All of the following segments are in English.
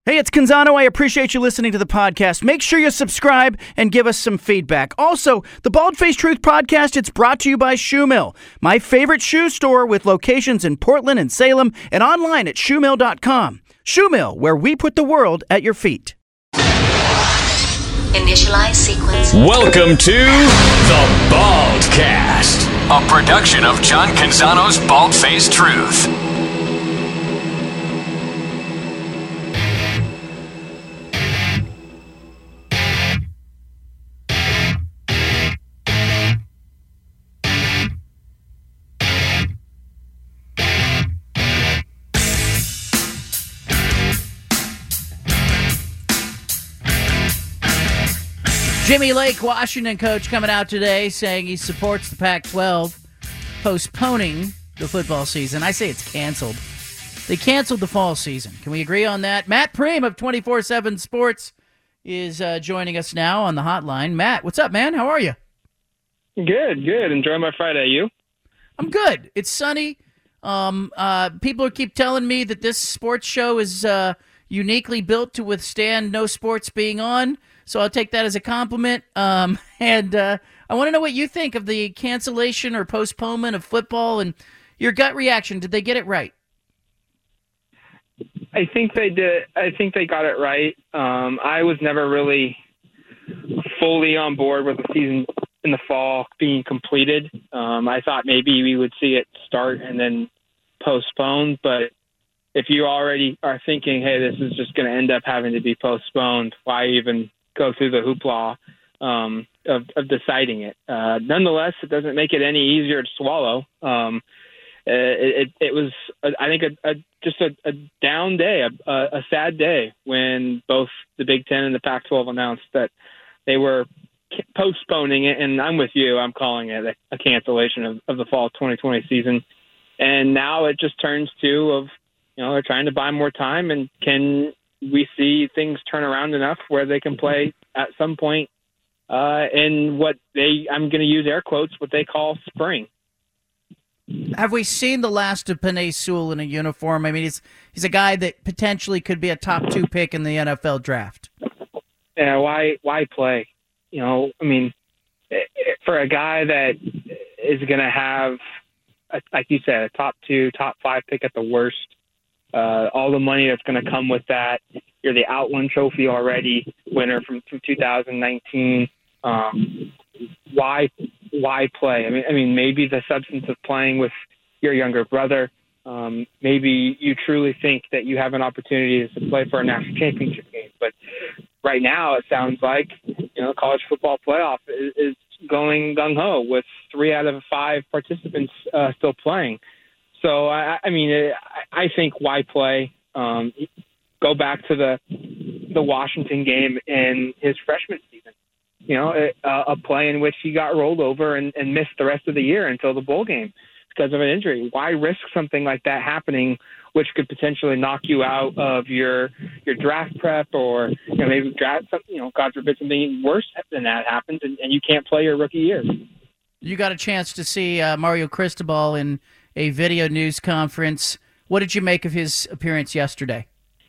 Hey, it's Canzano. I appreciate you listening to the podcast. Make sure you subscribe and give us some feedback. Also, the Bald Face Truth podcast, it's brought to you by Shoe Mill, my favorite shoe store with locations in Portland and Salem and online at shoemill.com. Shoe Mill, where we put the world at your feet. Initialize sequence. Welcome to the Baldcast, a production of John Canzano's Bald Face Truth. Jimmy Lake, Washington coach, coming out today saying he supports the Pac-12 postponing the football season. I say it's canceled. They canceled the fall season. Can we agree on that? Matt Prehm of 24/7 Sports is joining us now on the hotline. Matt, what's up, man? How are you? Good. Enjoying my Friday. You? I'm good. It's sunny. People keep telling me that this sports show is uniquely built to withstand no sports being on. So I'll take that as a compliment. And I want to know what you think of the cancellation or postponement of football and your gut reaction. Did they get it right? I think they did. I think they got it right. I was never really fully on board with the season in the fall being completed. I thought maybe we would see it start and then postponed. But if you already are thinking, hey, this is just going to end up having to be postponed, why even go through the hoopla of deciding it? Nonetheless, it doesn't make it any easier to swallow. It was, I think, just a down day, a sad day when both the Big Ten and the Pac-12 announced that they were postponing it. And I'm with you. I'm calling it a cancellation of the fall 2020 season. And now it just turns to they're trying to buy more time, and can we see things turn around enough where they can play at some point in I'm going to use air quotes, what they call spring. Have we seen the last of Penei Sewell in a uniform? I mean, he's a guy that potentially could be a top 2 pick in the NFL draft. Yeah, why play? For a guy that is going to have, like you said, a top 2, top 5 pick at the worst, all the money that's going to come with that. You're the Outland Trophy already winner from 2019. Why play? I mean, maybe the substance of playing with your younger brother. Maybe you truly think that you have an opportunity to play for a national championship game. But right now, it sounds like college football playoff is going gung ho with 3 out of 5 participants still playing. So, I think why play? Go back to the Washington game in his freshman season. A play in which he got rolled over and missed the rest of the year until the bowl game because of an injury. Why risk something like that happening, which could potentially knock you out of your draft prep, or maybe draft something, God forbid something worse than that happens, and you can't play your rookie year. You got a chance to see Mario Cristobal in a video news conference. What did you make of his appearance yesterday?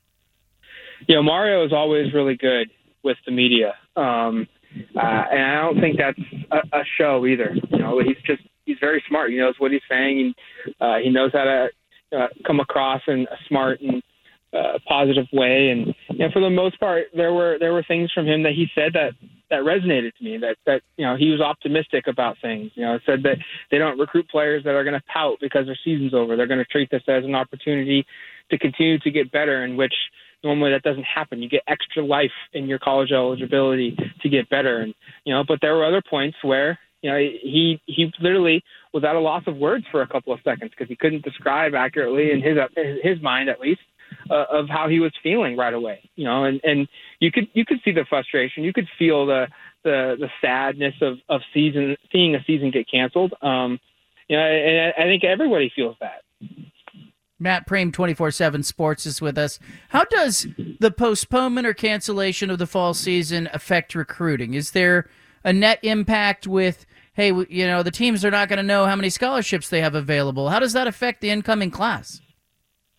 Mario is always really good with the media. And I don't think that's a show either. He's very smart. He knows what he's saying. He knows how to come across in a smart and positive way. And for the most part, there were things from him that he said that resonated to me. That he was optimistic about things. Said that they don't recruit players that are going to pout because their season's over. They're going to treat this as an opportunity to continue to get better, in which normally that doesn't happen. You get extra life in your college eligibility to get better. And, but there were other points where, he literally was at a loss of words for a couple of seconds because he couldn't describe accurately, in his mind at least, of how he was feeling right away. And you could see the frustration. You could feel the sadness of seeing a season get canceled. And I think everybody feels that. Matt Prehm, 24/7 Sports, is with us. How does the postponement or cancellation of the fall season affect recruiting? Is there a net impact with, hey, the teams are not going to know how many scholarships they have available? How does that affect the incoming class?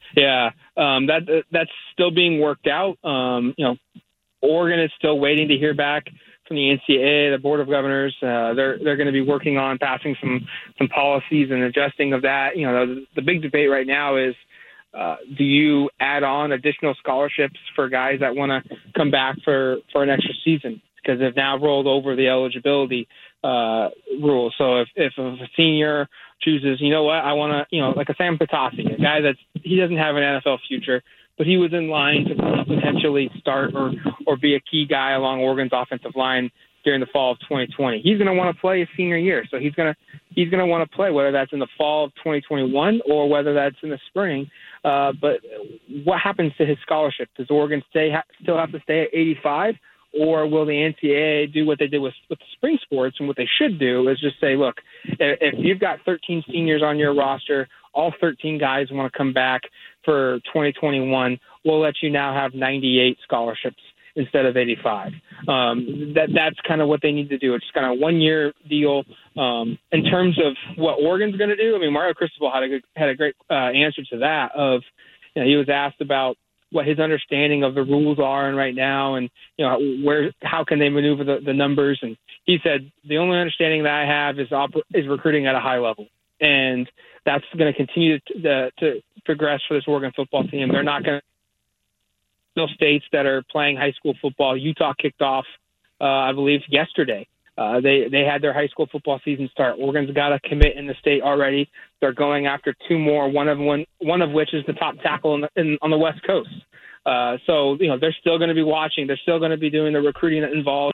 Yeah, that's still being worked out. Oregon is still waiting to hear back from the NCAA, the Board of Governors. They're going to be working on passing some policies and adjusting of that. The big debate right now is, do you add on additional scholarships for guys that want to come back for an extra season? Because they've now rolled over the eligibility rule. So if a senior chooses, I want to, like a Sam Patasi, a guy he doesn't have an NFL future, but he was in line to potentially start or be a key guy along Oregon's offensive line during the fall of 2020. He's going to want to play his senior year, so he's going to want to play, whether that's in the fall of 2021 or whether that's in the spring. But what happens to his scholarship? Does Oregon still have to stay at 85? Or will the NCAA do what they did with the spring sports? And what they should do is just say, look, if you've got 13 seniors on your roster, all 13 guys want to come back for 2021, we'll let you now have 98 scholarships instead of 85. That's kind of what they need to do. It's kind of a one-year deal. In terms of what Oregon's going to do, Mario Cristobal had a great answer to that. He was asked about what his understanding of the rules are and right now, and how can they maneuver the numbers. And he said, the only understanding that I have is recruiting at a high level, and that's going to continue to progress for this Oregon football team. They're not going to states that are playing high school football. Utah kicked off, I believe, yesterday. They had their high school football season start. Oregon's got a commit in the state already. They're going after two more, one of which is the top tackle on the West Coast. So they're still going to be watching. They're still going to be doing the recruiting that involves.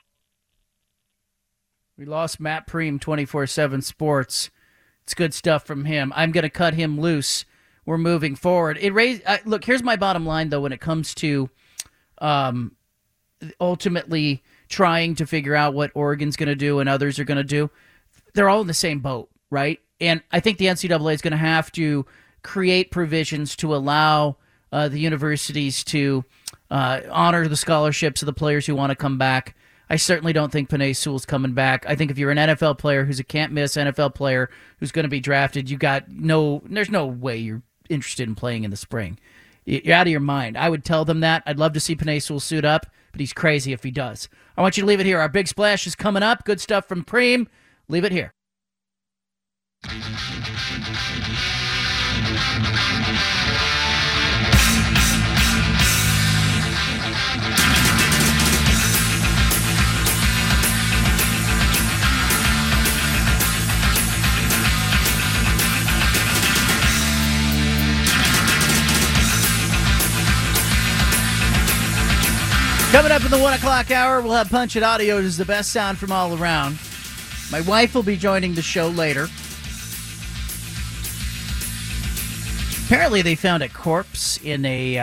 We lost Matt Prehm, 24/7 Sports. It's good stuff from him. I'm going to cut him loose. We're moving forward. Look, here's my bottom line, though, when it comes to ultimately trying to figure out what Oregon's going to do and others are going to do. They're all in the same boat, right? And I think the NCAA is going to have to create provisions to allow the universities to honor the scholarships of the players who want to come back. I certainly don't think Penei Sewell's coming back. I think if you're an NFL player who's a can't-miss NFL player who's going to be drafted, there's no way you're interested in playing in the spring. You're out of your mind. I would tell them that. I'd love to see Penei Sewell suit up, but he's crazy if he does. I want you to leave it here. Our big splash is coming up. Good stuff from Prehm. Leave it here. Coming up in the 1 o'clock hour, we'll have Punch It Audio. It is the best sound from all around. My wife will be joining the show later. Apparently, they found a corpse in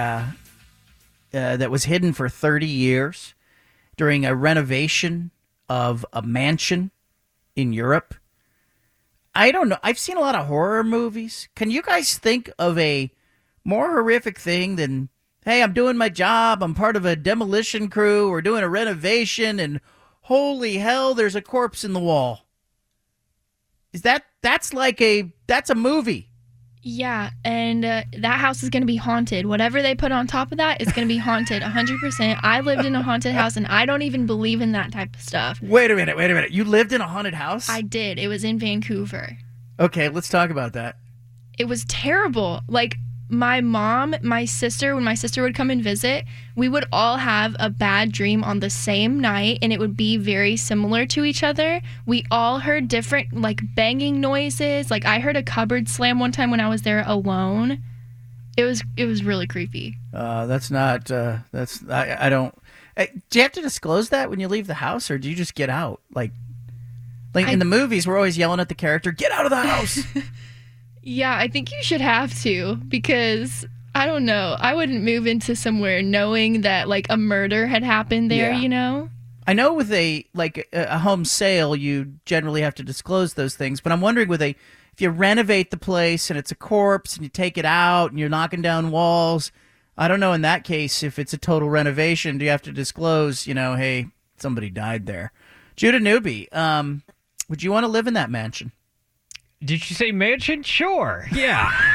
that was hidden for 30 years during a renovation of a mansion in Europe. I don't know. I've seen a lot of horror movies. Can you guys think of a more horrific thing than, hey, I'm doing my job, I'm part of a demolition crew, we're doing a renovation, and holy hell, there's a corpse in the wall? That's a movie. Yeah, and that house is going to be haunted. Whatever they put on top of that is going to be haunted 100%. I lived in a haunted house, and I don't even believe in that type of stuff. Wait a minute. You lived in a haunted house? I did. It was in Vancouver. Okay, let's talk about that. It was terrible. Like, my mom, my sister, when my sister would come and visit, we would all have a bad dream on the same night, and it would be very similar to each other. We all heard different, banging noises. I heard a cupboard slam one time when I was there alone. It was really creepy. That's not, I don't, do you have to disclose that when you leave the house, or do you just get out? In the movies, we're always yelling at the character, get out of the house! Yeah, I think you should have to, because, I don't know, I wouldn't move into somewhere knowing that, a murder had happened there, yeah. I know with a home sale, you generally have to disclose those things, but I'm wondering if you renovate the place and it's a corpse and you take it out and you're knocking down walls, I don't know in that case, if it's a total renovation, do you have to disclose, hey, somebody died there? Judah Newby, would you want to live in that mansion? Did you say mansion? Sure. Yeah.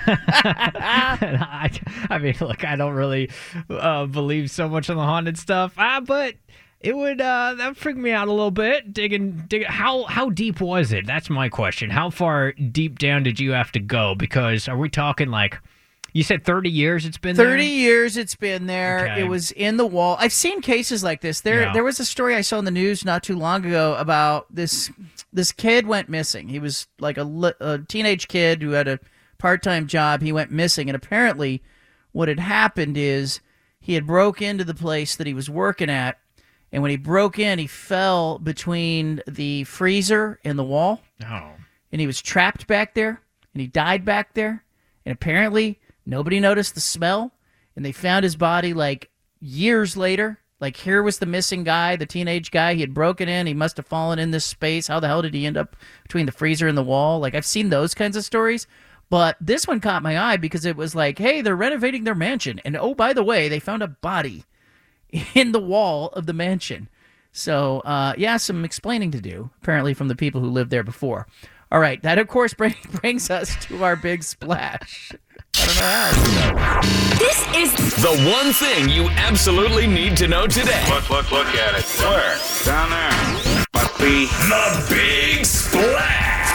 I mean, look, I don't really believe so much on the haunted stuff, but it would that would freak me out a little bit. Digging. How deep was it? That's my question. How far deep down did you have to go? Because are we talking like? You said 30 years it's been 30 there? 30 years it's been there. Okay. It was in the wall. I've seen cases like this. There was a story I saw in the news not too long ago about this kid went missing. He was like a teenage kid who had a part-time job. He went missing, and apparently what had happened is he had broke into the place that he was working at, and when he broke in, he fell between the freezer and the wall. Oh. And he was trapped back there, and he died back there, and apparently nobody noticed the smell, and they found his body like years later. Like, here was the missing guy, the teenage guy. He had broken in. He must have fallen in this space. How the hell did he end up between the freezer and the wall? Like, I've seen those kinds of stories. But this one caught my eye because it was like, hey, they're renovating their mansion. And, oh, by the way, they found a body in the wall of the mansion. So, yeah, some explaining to do, apparently, from the people who lived there before. All right, that, of course, brings us to our big splash. I don't know how. This is the one thing you absolutely need to know today. Look at it. Where? Down there. Must be The Big Splash.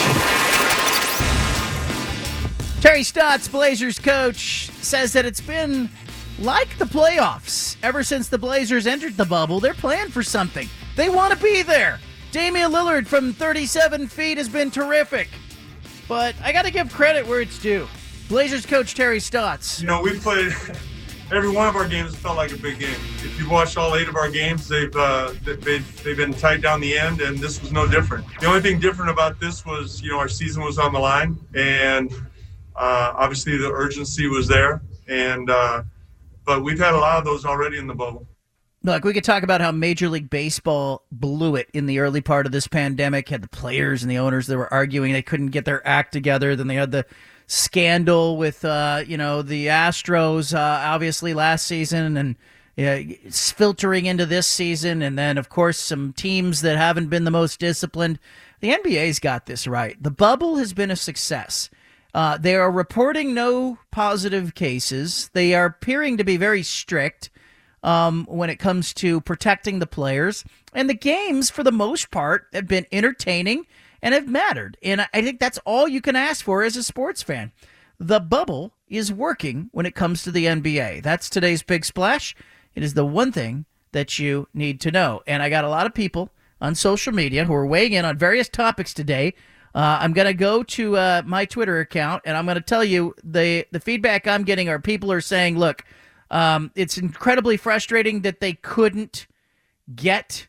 Terry Stotts, Blazers coach, says that it's been like the playoffs. Ever since the Blazers entered the bubble, they're playing for something. They want to be there. Damian Lillard from 37 feet has been terrific. But I got to give credit where it's due. Blazers coach Terry Stotts. You know, we've played every one of our games felt like a big game. If you've watched all 8 of our games, they've been tight down the end, and this was no different. The only thing different about this was, you know, our season was on the line, and obviously the urgency was there. And but we've had a lot of those already in the bubble. Look, we could talk about how Major League Baseball blew it in the early part of this pandemic. Had the players and the owners that were arguing they couldn't get their act together. Then they had the scandal with, the Astros, obviously last season, and it's filtering into this season. And then, of course, some teams that haven't been the most disciplined. The NBA's got this right. The bubble has been a success. They are reporting no positive cases. They are appearing to be very strict when it comes to protecting the players. And the games, for the most part, have been entertaining and have mattered. And I think that's all you can ask for as a sports fan. The bubble is working when it comes to the NBA. That's today's Big Splash. It is the one thing that you need to know. And I got a lot of people on social media who are weighing in on various topics today. I'm going to go to my Twitter account, and I'm going to tell you the feedback I'm getting are people are saying, look, it's incredibly frustrating that they couldn't get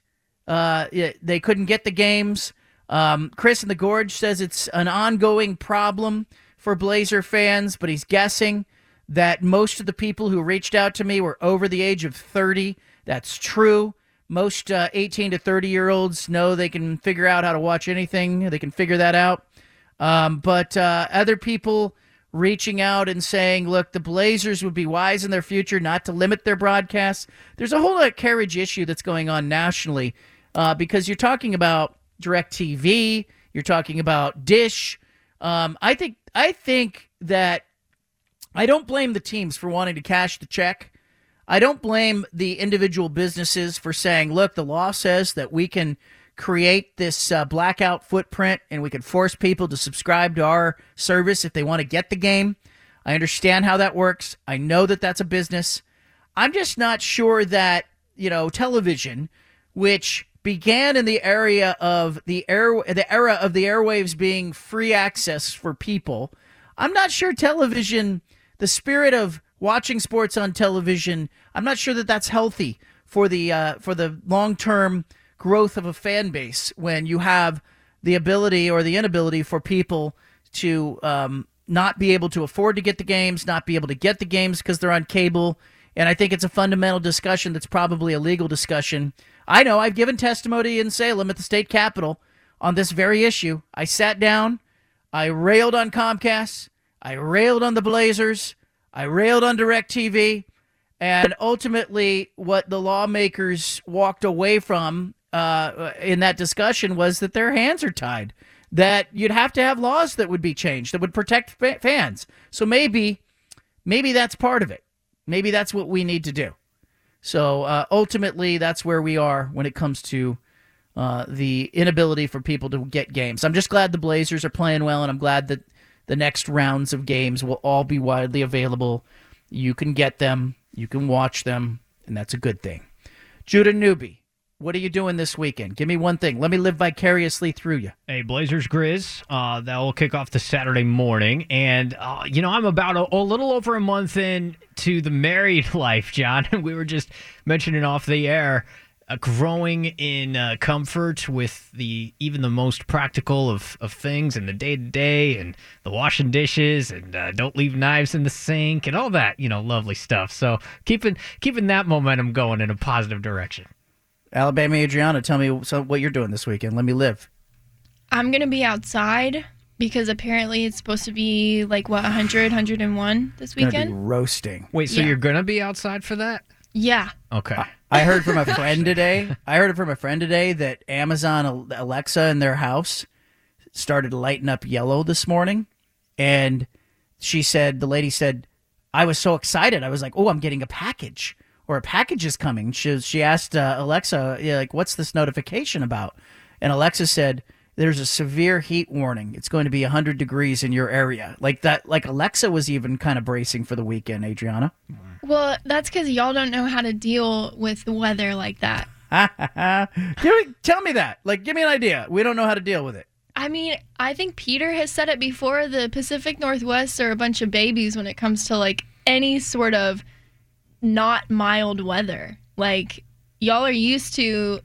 the games. Chris in the Gorge says it's an ongoing problem for Blazer fans, but he's guessing that most of the people who reached out to me were over the age of 30. That's true. Most 18 to 30-year-olds know they can figure out how to watch anything. They can figure that out. But other people reaching out and saying, look, the Blazers would be wise in their future not to limit their broadcasts. There's a whole carriage issue that's going on nationally because you're talking about DirecTV, you're talking about Dish. I think that I don't blame the teams for wanting to cash the check. I don't blame the individual businesses for saying, look, the law says that we can create this blackout footprint and we can force people to subscribe to our service if they want to get the game. I understand how that works. I know that that's a business. I'm just not sure that, television, which began in the era of the airwaves being free access for people. I'm not sure television, the spirit of watching sports on television, I'm not sure that that's healthy for the long-term growth of a fan base when you have the ability or the inability for people to not be able to afford to get the games, not be able to get the games because they're on cable. And I think it's a fundamental discussion that's probably a legal discussion. I know I've given testimony in Salem at the state capitol on this very issue. I sat down, I railed on Comcast, I railed on the Blazers, I railed on DirecTV, and ultimately what the lawmakers walked away from in that discussion was that their hands are tied. that you'd have to have laws that would be changed that would protect fans. So maybe that's part of it. Maybe that's what we need to do. So ultimately, that's where we are when it comes to the inability for people to get games. I'm just glad the Blazers are playing well, and I'm glad that the next rounds of games will all be widely available. You can get them, you can watch them, and that's a good thing. Judah Newby, what are you doing this weekend? Give me one thing. Let me live vicariously through you. Hey, Blazers Grizz, that will kick off the Saturday morning. And, I'm about a little over a month in to the married life, John. We were just mentioning off the air, growing in comfort with even the most practical of things and the day-to-day and the washing dishes and don't leave knives in the sink and all that, lovely stuff. So keeping that momentum going in a positive direction. Alabama Adriana, tell me what you're doing this weekend. Let me live. I'm going to be outside because apparently it's supposed to be 100, 101 this weekend. Gonna be roasting. Wait, so you're going to be outside for that? Yeah. Okay. I heard from a friend today. That Amazon Alexa in their house started lighting up yellow this morning, and the lady said, I was so excited. I was like, oh, I'm getting a package, or a package is coming. She asked Alexa, what's this notification about? And Alexa said, there's a severe heat warning. It's going to be 100 degrees in your area. Alexa was even kind of bracing for the weekend, Adriana. Well, that's because y'all don't know how to deal with the weather like that. Tell me that. Give me an idea. We don't know how to deal with it. I mean, I think Peter has said it before. The Pacific Northwest are a bunch of babies when it comes to any sort of not mild weather. Y'all are used to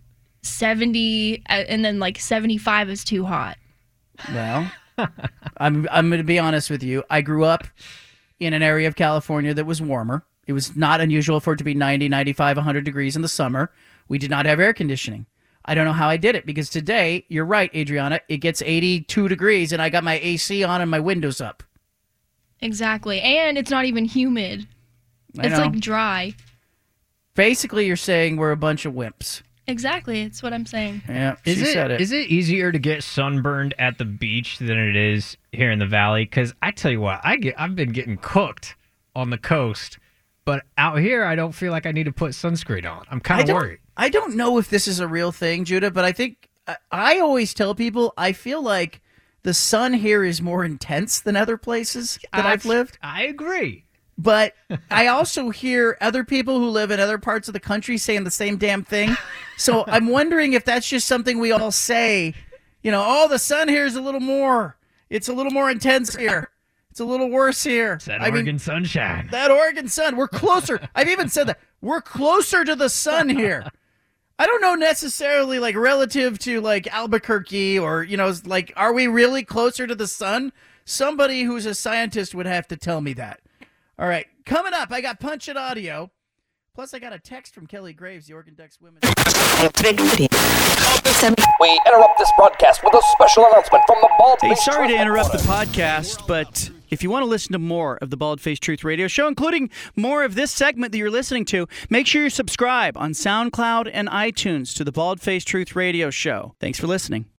70 and then 75 is too hot. Well, I'm going to be honest with you. I grew up in an area of California that was warmer. It was not unusual for it to be 90, 95, 100 degrees in the summer. We did not have air conditioning. I don't know how I did it because today, you're right, Adriana, it gets 82 degrees and I got my AC on and my windows up. Exactly. And it's not even humid. It's dry. Basically, you're saying we're a bunch of wimps. Exactly. It's what I'm saying. Yeah, she said it. Is it easier to get sunburned at the beach than it is here in the valley? Because I tell you what, I've been getting cooked on the coast, but out here I don't feel like I need to put sunscreen on. I'm kind of worried. I don't know if this is a real thing, Judah, but I think I always tell people I feel like the sun here is more intense than other places that I've lived. I agree. But I also hear other people who live in other parts of the country saying the same damn thing. So I'm wondering if that's just something we all say. The sun here is a little more. It's a little more intense here. It's a little worse here. It's that Oregon sunshine. That Oregon sun. We're closer. I've even said that. We're closer to the sun here. I don't know necessarily relative to Albuquerque or, are we really closer to the sun? Somebody who's a scientist would have to tell me that. All right, coming up, I got Punch It Audio. Plus, I got a text from Kelly Graves, the Oregon Ducks women's. We interrupt this broadcast with a special announcement from the Bald Face. Hey, sorry to interrupt the podcast, but if you want to listen to more of the Bald Face Truth Radio Show, including more of this segment that you're listening to, make sure you subscribe on SoundCloud and iTunes to the Bald Face Truth Radio Show. Thanks for listening.